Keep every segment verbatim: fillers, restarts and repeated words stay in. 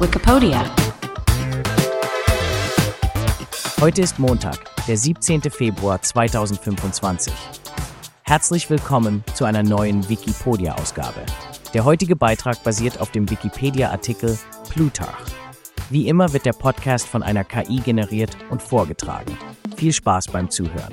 Wikipedia. Heute ist Montag, der siebzehnten Februar zweitausendfünfundzwanzig. Herzlich willkommen zu einer neuen Wikipedia-Ausgabe. Der heutige Beitrag basiert auf dem Wikipedia-Artikel Plutarch. Wie immer wird der Podcast von einer K I generiert und vorgetragen. Viel Spaß beim Zuhören.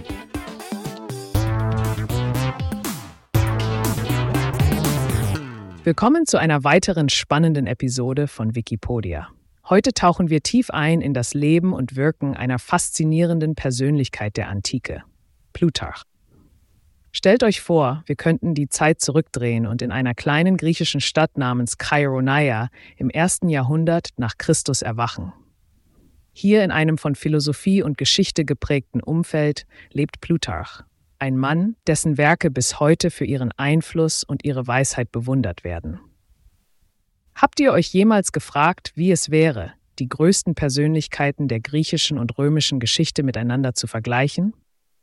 Willkommen zu einer weiteren spannenden Episode von Wikipedia. Heute tauchen wir tief ein in das Leben und Wirken einer faszinierenden Persönlichkeit der Antike, Plutarch. Stellt euch vor, wir könnten die Zeit zurückdrehen und in einer kleinen griechischen Stadt namens Chaironeia im ersten Jahrhundert nach Christus erwachen. Hier in einem von Philosophie und Geschichte geprägten Umfeld lebt Plutarch, ein Mann, dessen Werke bis heute für ihren Einfluss und ihre Weisheit bewundert werden. Habt ihr euch jemals gefragt, wie es wäre, die größten Persönlichkeiten der griechischen und römischen Geschichte miteinander zu vergleichen?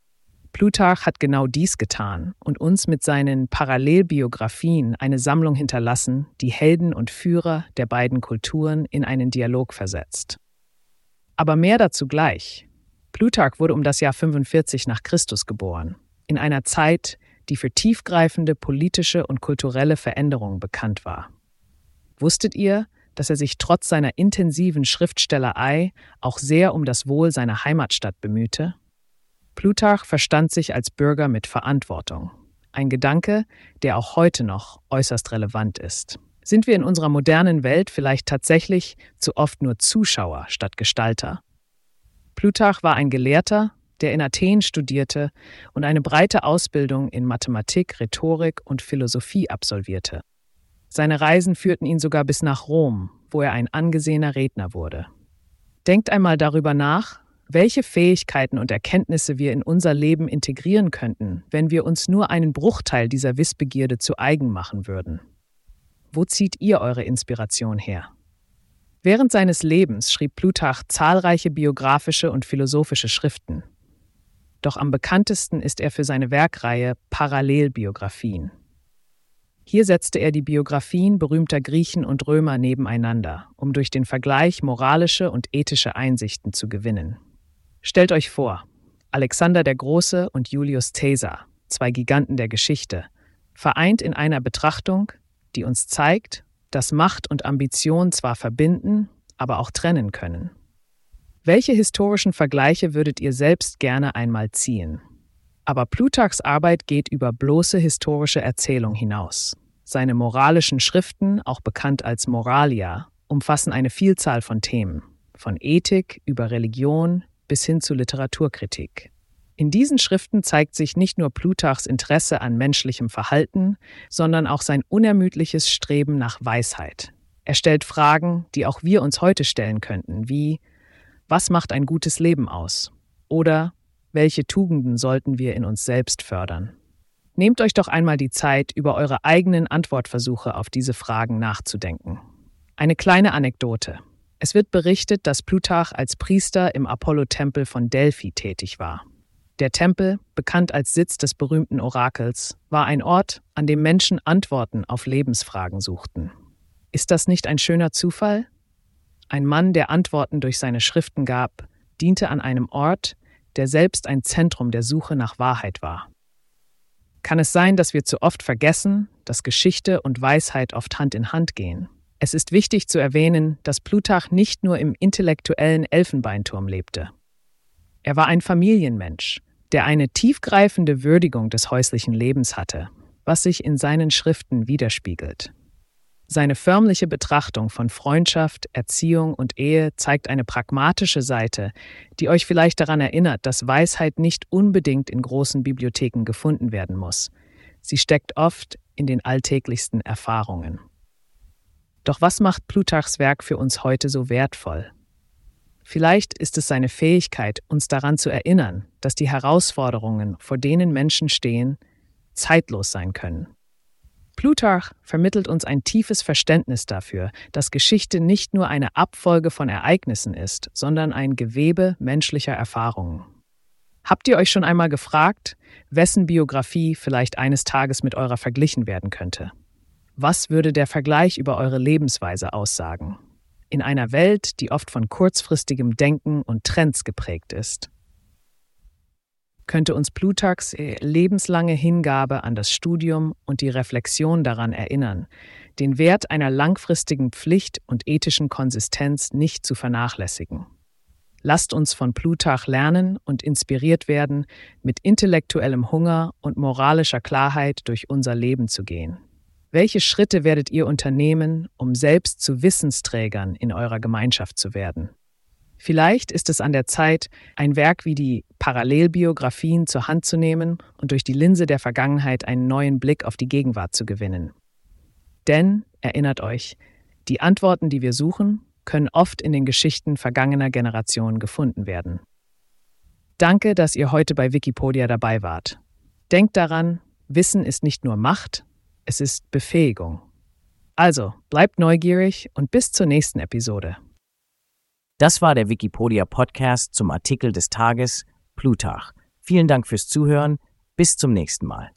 Plutarch hat genau dies getan und uns mit seinen Parallelbiografien eine Sammlung hinterlassen, die Helden und Führer der beiden Kulturen in einen Dialog versetzt. Aber mehr dazu gleich. Plutarch wurde um das Jahr fünfundvierzig nach Christus geboren, in einer Zeit, die für tiefgreifende politische und kulturelle Veränderungen bekannt war. Wusstet ihr, dass er sich trotz seiner intensiven Schriftstellerei auch sehr um das Wohl seiner Heimatstadt bemühte? Plutarch verstand sich als Bürger mit Verantwortung. Ein Gedanke, der auch heute noch äußerst relevant ist. Sind wir in unserer modernen Welt vielleicht tatsächlich zu oft nur Zuschauer statt Gestalter? Plutarch war ein Gelehrter, der in Athen studierte und eine breite Ausbildung in Mathematik, Rhetorik und Philosophie absolvierte. Seine Reisen führten ihn sogar bis nach Rom, wo er ein angesehener Redner wurde. Denkt einmal darüber nach, welche Fähigkeiten und Erkenntnisse wir in unser Leben integrieren könnten, wenn wir uns nur einen Bruchteil dieser Wissbegierde zu eigen machen würden. Wo zieht ihr eure Inspiration her? Während seines Lebens schrieb Plutarch zahlreiche biografische und philosophische Schriften. Doch am bekanntesten ist er für seine Werkreihe Parallelbiografien. Hier setzte er die Biografien berühmter Griechen und Römer nebeneinander, um durch den Vergleich moralische und ethische Einsichten zu gewinnen. Stellt euch vor, Alexander der Große und Julius Caesar, zwei Giganten der Geschichte, vereint in einer Betrachtung, die uns zeigt, dass Macht und Ambition zwar verbinden, aber auch trennen können. Welche historischen Vergleiche würdet ihr selbst gerne einmal ziehen? Aber Plutarchs Arbeit geht über bloße historische Erzählung hinaus. Seine moralischen Schriften, auch bekannt als Moralia, umfassen eine Vielzahl von Themen, von Ethik über Religion bis hin zu Literaturkritik. In diesen Schriften zeigt sich nicht nur Plutarchs Interesse an menschlichem Verhalten, sondern auch sein unermüdliches Streben nach Weisheit. Er stellt Fragen, die auch wir uns heute stellen könnten, wie: Was macht ein gutes Leben aus? Oder welche Tugenden sollten wir in uns selbst fördern? Nehmt euch doch einmal die Zeit, über eure eigenen Antwortversuche auf diese Fragen nachzudenken. Eine kleine Anekdote. Es wird berichtet, dass Plutarch als Priester im Apollo-Tempel von Delphi tätig war. Der Tempel, bekannt als Sitz des berühmten Orakels, war ein Ort, an dem Menschen Antworten auf Lebensfragen suchten. Ist das nicht ein schöner Zufall? Ein Mann, der Antworten durch seine Schriften gab, diente an einem Ort, der selbst ein Zentrum der Suche nach Wahrheit war. Kann es sein, dass wir zu oft vergessen, dass Geschichte und Weisheit oft Hand in Hand gehen? Es ist wichtig zu erwähnen, dass Plutarch nicht nur im intellektuellen Elfenbeinturm lebte. Er war ein Familienmensch, der eine tiefgreifende Würdigung des häuslichen Lebens hatte, was sich in seinen Schriften widerspiegelt. Seine förmliche Betrachtung von Freundschaft, Erziehung und Ehe zeigt eine pragmatische Seite, die euch vielleicht daran erinnert, dass Weisheit nicht unbedingt in großen Bibliotheken gefunden werden muss. Sie steckt oft in den alltäglichsten Erfahrungen. Doch was macht Plutarchs Werk für uns heute so wertvoll? Vielleicht ist es seine Fähigkeit, uns daran zu erinnern, dass die Herausforderungen, vor denen Menschen stehen, zeitlos sein können. Plutarch vermittelt uns ein tiefes Verständnis dafür, dass Geschichte nicht nur eine Abfolge von Ereignissen ist, sondern ein Gewebe menschlicher Erfahrungen. Habt ihr euch schon einmal gefragt, wessen Biografie vielleicht eines Tages mit eurer verglichen werden könnte? Was würde der Vergleich über eure Lebensweise aussagen? in einer Welt, die oft von kurzfristigem Denken und Trends geprägt ist. Könnte uns Plutarchs lebenslange Hingabe an das Studium und die Reflexion daran erinnern, den Wert einer langfristigen Pflicht und ethischen Konsistenz nicht zu vernachlässigen. Lasst uns von Plutarch lernen und inspiriert werden, mit intellektuellem Hunger und moralischer Klarheit durch unser Leben zu gehen. Welche Schritte werdet ihr unternehmen, um selbst zu Wissensträgern in eurer Gemeinschaft zu werden? Vielleicht ist es an der Zeit, ein Werk wie die Parallelbiografien zur Hand zu nehmen und durch die Linse der Vergangenheit einen neuen Blick auf die Gegenwart zu gewinnen. Denn, erinnert euch, die Antworten, die wir suchen, können oft in den Geschichten vergangener Generationen gefunden werden. Danke, dass ihr heute bei Wikipedia dabei wart. Denkt daran, Wissen ist nicht nur Macht, es ist Befähigung. Also, bleibt neugierig und bis zur nächsten Episode. Das war der Wikipedia-Podcast zum Artikel des Tages Plutarch. Vielen Dank fürs Zuhören. Bis zum nächsten Mal.